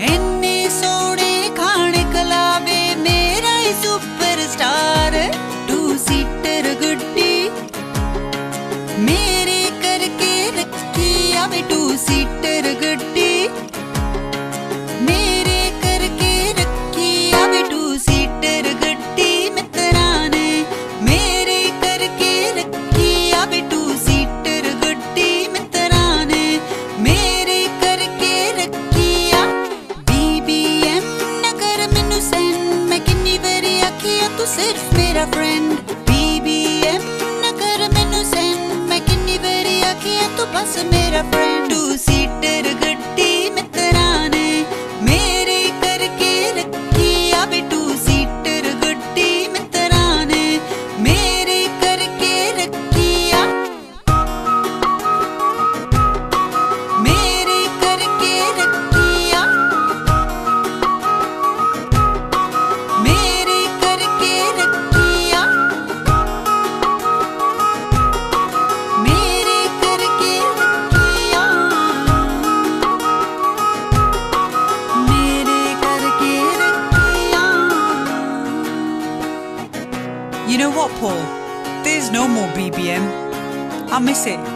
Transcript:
ਇੰਨੇ ਸੋਹਣੇ ਖਾਣੇ ਖਲਾਵੇ ਮੇਰਾ ਹੀ ਸੁਪਰਸਟਾਰ ਟੂ ਸੀਟਰ ਗੱਡੀ ਮੇਰੇ ਕਰਕੇ ਰੱਖੀ ਆਵੇ ਟੂ ਸੀਟਰ ਗੱਡੀ ਮੇਰੇ ਕਰਕੇ ਰੱਖੀ ਆਵੇ ਟੂ ਸੀਟਰ ਗੱਡੀ ਮਿੱਤਰਾਂ ਨੇ ਮੇਰੇ ਕਰਕੇ ਰੱਖੀ ਆਵੇ ਟੂ ਸੀਟਰ ਗੱਡੀ ਮਿੱਤਰਾਂ ਨੇ ਮੇਰੇ ਕਰਕੇ ਰੱਖੀ ਆ BBM ਨਾ ਕਰ ਮੈਨੂੰ ਸੈਂਡ ਮੈਂ ਕਿੰਨੀ ਵਾਰੀ ਆਖਿਆ ਤੂੰ ਸਿਰਫ ਮੇਰਾ ਫਰੈਂਡ BBM ਨਾ ਕਰ ਮੈਨੂੰ ਸੈਂਡ ਮੈਂ ਕਿੰਨੀ ਵਾਰੀ ਆਖਿਆ ਤੂੰ ਬਸ ਮੇਰਾ ਫਰੈਂਡ ਟੂ ਸੀਟਰ ਗੱਡੀ ਮਿੱਤਰਾਂ ਨੇ ਮੇਰੇ ਕਰਕੇ ਰੱਖੀ ਆਵੇ ਟੂ ਸੀਟਰ ਗੱਡੀ ਮਿੱਤਰਾਂ ਨੇ ਮੇਰੇ ਕਰਕੇ ਰੱਖੀ ਆ ਮੇਰੇ ਕਰਕੇ ਰੱਖੀ ਆ ਮੇਰੇ ਕਰਕੇ ਰੱਖੀ ਆ ਮੇਰੇ ਕਰਕੇ ਰੱਖੀ ਆ ਮੇਰੇ ਕਰਕੇ ਰੱਖੀ ਆ You know what, Paul? There's no more BBM. I miss it.